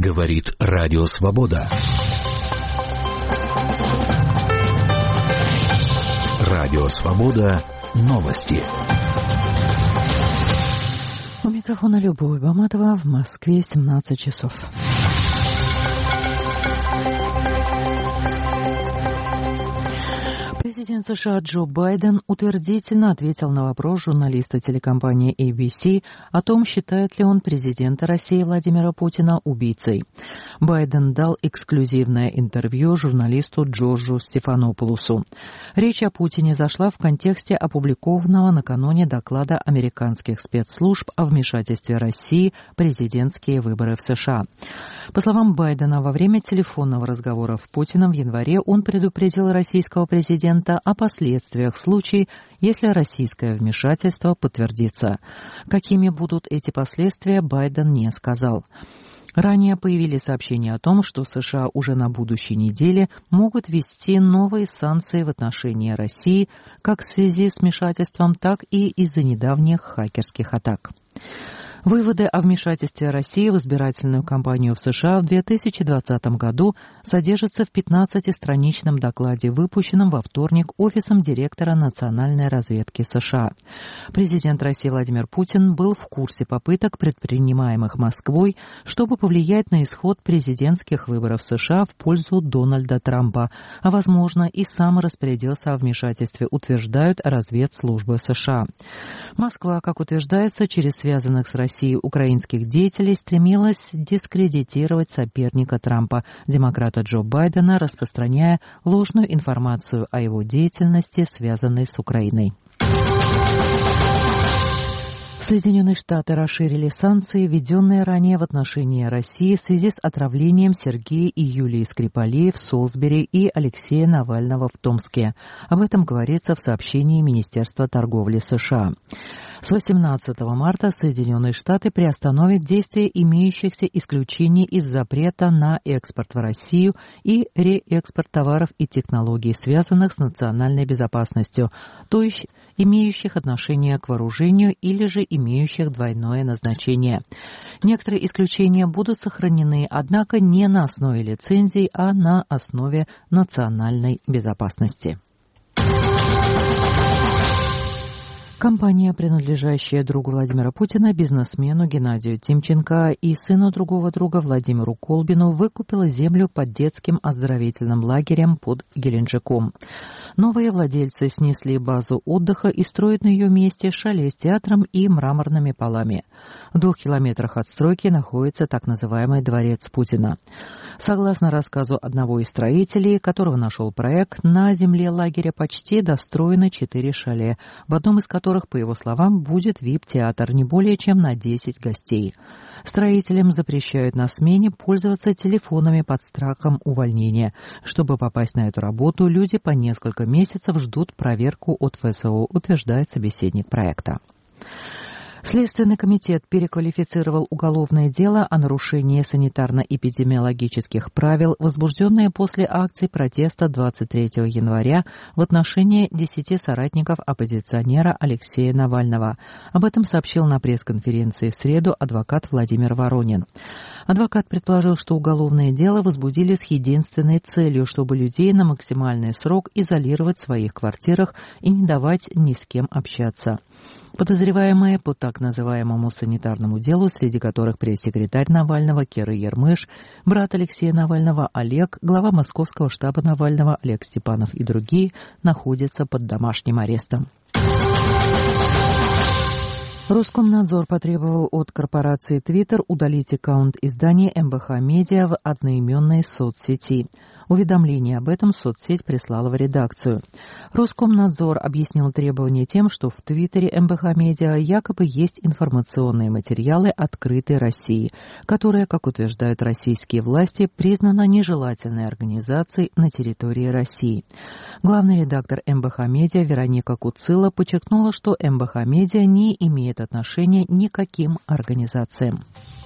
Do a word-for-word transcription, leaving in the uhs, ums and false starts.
Говорит Радио Свобода. Радио Свобода. Новости. У микрофона Любовь Баматова. В Москве семнадцать часов. Президент США Джо Байден утвердительно ответил на вопрос журналиста телекомпании эй би си о том, считает ли он президента России Владимира Путина убийцей. Байден дал эксклюзивное интервью журналисту Джорджу Стефанопулосу. Речь о Путине зашла в контексте опубликованного накануне доклада американских спецслужб о вмешательстве России в президентские выборы в США. По словам Байдена, во время телефонного разговора с Путиным в январе он предупредил российского президента о последствиях в случае, если российское вмешательство подтвердится. Какими будут эти последствия, Байден не сказал. Ранее появились сообщения о том, что США уже на будущей неделе могут ввести новые санкции в отношении России как в связи с вмешательством, так и из-за недавних хакерских атак. Выводы о вмешательстве России в избирательную кампанию в США в две тысячи двадцатом году содержатся в пятнадцатистраничном докладе, выпущенном во вторник Офисом директора национальной разведки США. Президент России Владимир Путин был в курсе попыток, предпринимаемых Москвой, чтобы повлиять на исход президентских выборов в США в пользу Дональда Трампа, а, возможно, и сам распорядился о вмешательстве, утверждают разведслужбы США. Москва, как утверждается, через связанных с Россией украинских деятелей стремилась дискредитировать соперника Трампа, демократа Джо Байдена, распространяя ложную информацию о его деятельности, связанной с Украиной. Соединенные Штаты расширили санкции, введенные ранее в отношении России в связи с отравлением Сергея и Юлии Скрипалей в Солсбери и Алексея Навального в Томске. Об этом говорится в сообщении Министерства торговли США. С восемнадцатого марта Соединенные Штаты приостановят действие имеющихся исключений из запрета на экспорт в Россию и реэкспорт товаров и технологий, связанных с национальной безопасностью, то есть имеющих отношение к вооружению или же имеющих двойное назначение. Некоторые исключения будут сохранены, однако не на основе лицензий, а на основе национальной безопасности. Компания, принадлежащая другу Владимира Путина, бизнесмену Геннадию Тимченко и сыну другого друга Владимиру Колбину, выкупила землю под детским оздоровительным лагерем под Геленджиком. Новые владельцы снесли базу отдыха и строят на ее месте шале с театром и мраморными полами. В двух километрах от стройки находится так называемый дворец Путина. Согласно рассказу одного из строителей, которого нашел проект, на земле лагеря почти достроено четыре шале, в одном из которых, по его словам, будет ви ай пи-театр не более чем на десять гостей. Строителям запрещают на смене пользоваться телефонами под страхом увольнения. Чтобы попасть на эту работу, люди по несколько месяцев ждут проверку от эф эс о, утверждает собеседник проекта. Следственный комитет переквалифицировал уголовное дело о нарушении санитарно-эпидемиологических правил, возбужденное после акций протеста двадцать третьего января в отношении десяти соратников оппозиционера Алексея Навального. Об этом сообщил на пресс-конференции в среду адвокат Владимир Воронин. Адвокат предположил, что уголовное дело возбудили с единственной целью, чтобы людей на максимальный срок изолировать в своих квартирах и не давать ни с кем общаться. Подозреваемые по так называемому санитарному делу, среди которых пресс-секретарь Навального Кира Ермыш, брат Алексея Навального Олег, глава московского штаба Навального Олег Степанов и другие, находятся под домашним арестом. Роскомнадзор потребовал от корпорации Twitter удалить аккаунт издания эм бэ ха Медиа в одноименной соцсети. Уведомление об этом соцсеть прислала в редакцию. Роскомнадзор объяснил требование тем, что в Твиттере эм бэ ха Медиа якобы есть информационные материалы открытой России, которая, как утверждают российские власти, признана нежелательной организацией на территории России. Главный редактор эм бэ ха Медиа Вероника Куцила подчеркнула, что эм бэ ха Медиа не имеет отношения ни к каким организациям.